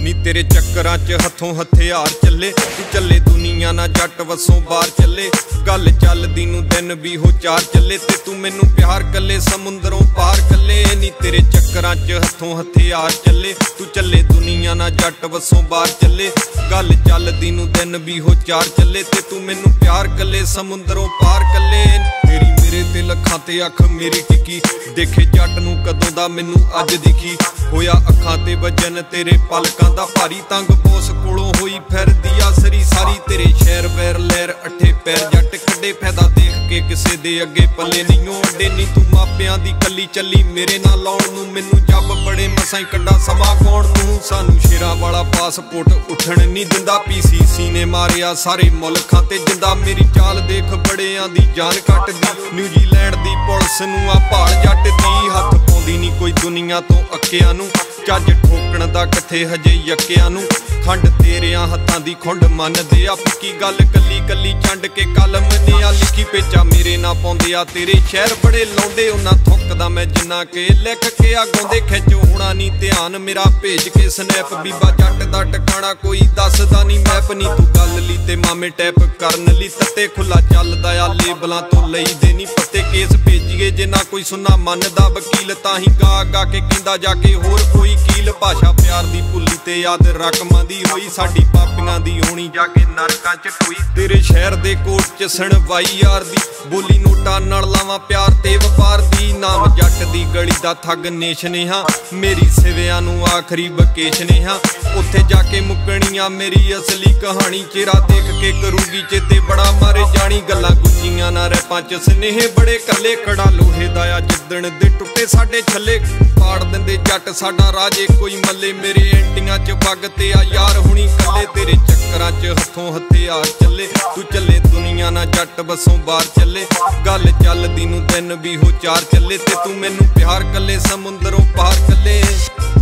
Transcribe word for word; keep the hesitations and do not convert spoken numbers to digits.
ਨੀ ਤੇਰੇ ਚੱਕਰਾਂ ਚ ਹੱਥੋਂ ਹਥਿਆਰ ਚੱਲੇ, ਤੂੰ ਚੱਲੇ ਦੁਨੀਆ ਨਾ ਜੱਟ ਵਸੋਂ ਬਾਹਰ ਚੱਲੇ। ਗੱਲ ਚੱਲਦੀ ਨੂੰ ਦਿਨ ਵੀ ਹੋ ਚਾਰ ਚੱਲੇ, ਤੇ ਤੂੰ ਮੈਨੂੰ ਪਿਆਰ ਕੱਲੇ ਸਮੁੰਦਰੋਂ ਪਾਰ ਕੱਲੇ। ਨੀ ਤੇਰੇ ਚੱਕਰਾਂ ਚ ਹੱਥੋਂ ਹਥਿਆਰ ਚੱਲੇ, ਤੂੰ ਚੱਲੇ ਦੁਨੀਆ ਨਾ ਜੱਟ ਵਸੋਂ ਬਾਹਰ ਚੱਲੇ। ਗੱਲ ਚੱਲਦੀ ਨੂੰ ਦਿਨ ਵੀ ਹੋ ਚਾਰ ਚੱਲੇ, ਤੇ ਤੂੰ ਮੈਨੂੰ ਪਿਆਰ ਕੱਲੇ ਸਮੁੰਦਰੋਂ ਪਾਰ ਕੱਲੇ। ਤੇਰੀ ਮੇਰੇ ਤੇ ਲੱਖਾਂ ਤੇ ਅੱਖ ਮੇਰੀ ਟਿੱਕੀ, ਦੇਖੇ ਜੱਟ ਨੂੰ ਕਦੋਂ ਦਾ ਮੈਨੂੰ ਅੱਜ ਦਿਖੀ। ਹੋਇਆ ਅੱਖਾਂ ਤੇ ਵਜਨ ਤੇਰੇ ਪਲਕਾਂ ਦਾ ਭਾਰੀ, ਤੰਗ ਬੋਸ ਕੋਲੋਂ ਹੋਈ ਫਿਰਦੀ ਆ ਸਰੀ ਸਾਰੀ। ਤੇਰੇ ਸ਼ਹਿਰ ਵੈਰ ਲਹਿਰ ਅੱਠੇ ਪੈਰ ਜੱਟ ਕੱਢੇ, ਫਾਇਦਾ ਦੇਖ ਕੇ ਕਿਸੇ ਦੇ ਅੱਗੇ ਪੱਲੇ ਨਹੀਂ ਅੱਡੇ। ਨੀ ਤੂੰ ਮਾਪਿਆਂ ਦੀ ਕੱਲੀ ਚੱਲੀ ਮੇਰੇ ਨਾਲ ਲਾਉਣ ਨੂੰ, ਮੈਨੂੰ ਜੱਬ ਬੜੇ ਮਸਾਂ ਹੀ ਕੱਢਾ ਸਮਾਂ ਕਾਉਣ ਨੂੰ। ਸਾਨੂੰ ਸ਼ੇਰਾਂ ਵਾਲਾ ਪਾਸਪੋਰਟ ਉੱਠਣ ਨਹੀਂ ਦਿੰਦਾ, ਪੀਸੀਸੀ ਨੇ ਮਾਰਿਆ ਸਾਰੇ ਮੁਲਕਾਂ ਤੇ ਜਿੰਦਾ। ਮੇਰੀ ਚਾਲ ਦੇਖ ਬੜਿਆਂ ਦੀ ਜਾਨ ਕੱਟਦੀ, ਨਿਊਜ਼ੀਲੈਂਡ ਦੀ ਪੁਲਿਸ ਨੂੰ ਆ ਭਾਲ ਜੱਟ ਦੀ। ਹੱਥ ਪਾਉਂਦੀ ਨਹੀਂ ਕੋਈ ਦੁਨੀਆ ਤੋਂ ਅੱਕਿਆਂ ਨੂੰ, ਚੱਜ ਠੋਕਣ ਦਾ ਕਿੱਥੇ ਹਜੇ ਯੱਕਿਆਂ ਨੂੰ। ਖੰਡ ਤੇਰਿਆਂ ਹੱਥਾਂ ਦੀ ਖੁੰਡ ਮੰਨਦੇ ਆ, ਪੱਕੀ ਗੱਲ ਕੱਲੀ ਕੱਲੀ ਛੰਡ ਕੇ ਕਲਮ ਨੇ ਆ ਲਿਖੀ। ਪੇਚਾ ਮੇਰੇ ਨਾ ਪਾਉਂਦੇ ਆ ਤੇਰੇ ਸ਼ਹਿਰ ਬੜੇ ਲਾਉਂਦੇ, ਉਹਨਾਂ ਥੁੱਕਦਾ ਮੈਂ ਜਿੰਨਾ ਕਿ ਲਿਖ ਕੇ ਆ ਗਾਉਂਦੇ। ਖਿੱਚ ਹੋਣਾ ਨਹੀਂ ਧਿਆਨ ਮੇਰਾ ਭੇਜ ਕੇ ਸਨੈਪ, ਬੀਬਾ ਜੱਟ ਦਾ ਟਿਕਾਣਾ ਕੋਈ ਦੱਸਦਾ ਨਹੀਂ ਮੈਪ। ਨੀ ਤੂੰ ਗੱਲ ਲਈ ਤੇ ਮਾਮੇ ਟੈਪ ਕਰਨ ਲਈ ਤੱਤੇ ਖੁੱਲਾ ਚੱਲਦਾ ਆ, ਲੇਬਲਾਂ ਤੋਂ ਲਈਦੇ ਨਹੀਂ ਪੱਤੇ। ਕੇਸ ਭੇਜੀਏ ਜੇ ਨਾ ਕੋਈ ਸੁਣਨਾ ਮੰਨਦਾ ਵਕੀਲ, ਤਾਂ ਹੀ ਗਾ ਗਾ ਕੇ ਕਹਿੰਦਾ ਜਾ ਕੇ ਹੋਰ ਕੋਈ ਕੀਲ। ਭਾਸ਼ਾ ਪਿਆਰ ਦੀ ਭੁੱਲੀ ਤੇ ਯਾਦ ਰਕਮਾਂ ਦੀ ਹੋਈ, ਸਾਡੀ ਪਾਪੀਆਂ ਦੀ ਹੋਣੀ ਜਾ ਕੇ ਨਰਕਾਂ ਚ ਟੋਈ। ਤੇਰੇ ਸ਼ਹਿਰ ਦੇ ਕੋਟ ਚ ਸੁਣਵਾਈ ਯਾਰ ਦੀ, ਬੋਲੀ ਨੋਟਾਂ ਨਾਲ ਲਾਵਾਂ ਪਿਆਰ ਤੇ ਵਪਾਰ ਦੀ। ਨਾਮ ਜੱਟ ਦੀ ਗਲੀ ਦਾ ਠੱਗ ਨੇਸ਼ ਨੇ ਹਾਂ, ਮੇਰੀ ਸਿਵਿਆਂ ਨੂੰ ਆਖਰੀ ਵਕੇਸ਼ ਨੇ ਹਾਂ। ਉੱਥੇ ਜਾ ਕੇ ਮੁੱਕਣੀਆਂ ਮੇਰੀ ਅਸਲੀ ਕਹਾਣੀ, ਚਿਹਰਾ ਦੇਖ ਕੇ ਕਰੂਗੀ ਚੇਤੇ ਬੜਾ ਮਾਰੇ ਜਾਣੀ। ਗੱਲਾਂ ਗੁੱਜੀਆਂ ਨਾ ਰੈਪਾਂ ਚ ਸਨੇਹ ਬੜੇ ਕੱਲੇ, ਕੜਾ ਲੋਹੇ ਦਾ ਆ ਜਿੱਦਣ ਦੇ ਟੁੱਟੇ ਸਾਡੇ ਛੱਲੇ। ਪਾੜ ਦਿੰਦੇ ਜੱਟ ਸਾਡਾ ਰਾਜੇ ਕੋਈ ਮੱਲੇ, ਮੇਰੇ ਐਂਟੀਆਂ ਚ ਵਗ ਤੇ ਆ ਯਾਰ ਹੁਣੀ ਕੱਲੇ। ਤੇਰੇ ਚੱਕਰਾਂ ਚ ਹੱਥੋਂ ਹਥਿਆਰ ਚੱਲੇ, ਤੂੰ ਚੱਲੇ ਦੁਨੀਆ ਨਾ ਜੱਟ ਵਸੋਂ ਬਾਹਰ ਚੱਲੇ। ਗੱਲ ਚੱਲਦੀ ਨੂੰ ਦਿਨ ਵੀ ਹੋ ਚਾਰ ਚੱਲੇ, ਤੇ ਤੂੰ ਮੈਨੂੰ ਪਿਆਰ ਕੱਲੇ ਸਮੁੰਦਰੋਂ ਪਾਰ ਕੱਲੇ।